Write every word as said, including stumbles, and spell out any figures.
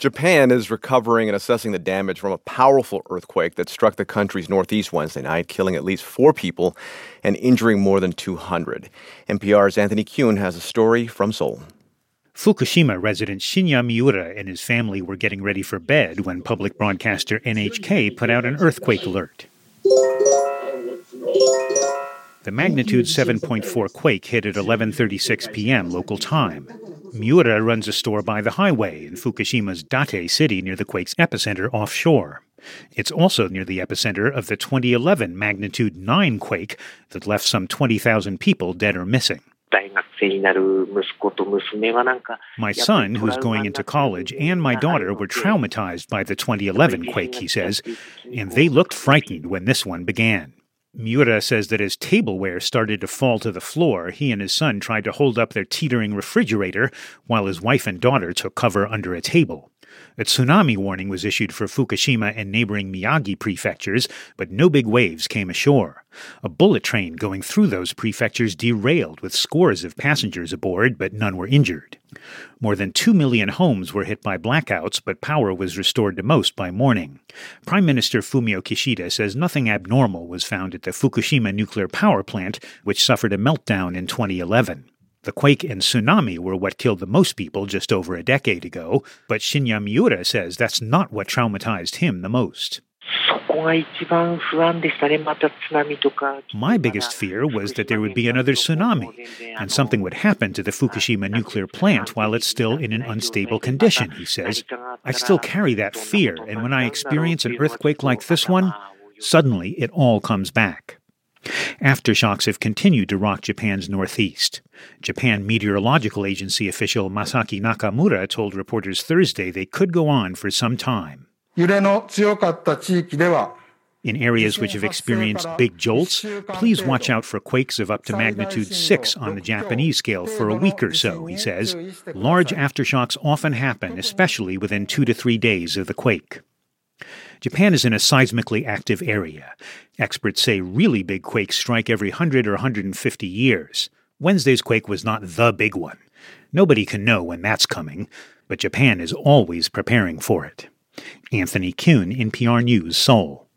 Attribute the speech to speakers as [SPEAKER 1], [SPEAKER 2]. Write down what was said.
[SPEAKER 1] Japan is recovering and assessing the damage from a powerful earthquake that struck the country's northeast Wednesday night, killing at least four people and injuring more than two hundred. N P R's Anthony Kuhn has a story from Seoul.
[SPEAKER 2] Fukushima resident Shinya Miura and his family were getting ready for bed when public broadcaster N H K put out an earthquake alert. The magnitude seven point four quake hit at eleven thirty-six p.m. local time. Miura runs a store by the highway in Fukushima's Date city near the quake's epicenter offshore. It's also near the epicenter of the twenty eleven magnitude nine quake that left some twenty thousand people dead or missing. My son, who's going into college, and my daughter were traumatized by the twenty eleven quake, he says, and they looked frightened when this one began. Miura says that as tableware started to fall to the floor, he and his son tried to hold up their teetering refrigerator while his wife and daughter took cover under a table. A tsunami warning was issued for Fukushima and neighboring Miyagi prefectures, but no big waves came ashore. A bullet train going through those prefectures derailed with scores of passengers aboard, but none were injured. More than two million homes were hit by blackouts, but power was restored to most by morning. Prime Minister Fumio Kishida says nothing abnormal was found at the Fukushima nuclear power plant, which suffered a meltdown in twenty eleven. The quake and tsunami were what killed the most people just over a decade ago, but Shinya Miura says that's not what traumatized him the most. My biggest fear was that there would be another tsunami, and something would happen to the Fukushima nuclear plant while it's still in an unstable condition, he says. I still carry that fear, and when I experience an earthquake like this one, suddenly it all comes back. Aftershocks have continued to rock Japan's northeast. Japan Meteorological Agency official Masaki Nakamura told reporters Thursday they could go on for some time. In areas which have experienced big jolts, please watch out for quakes of up to magnitude six on the Japanese scale for a week or so, he says. Large aftershocks often happen, especially within two to three days of the quake. Japan is in a seismically active area. Experts say really big quakes strike every one hundred or one hundred fifty years. Wednesday's quake was not the big one. Nobody can know when that's coming, but Japan is always preparing for it. Anthony Kuhn, N P R News, Seoul.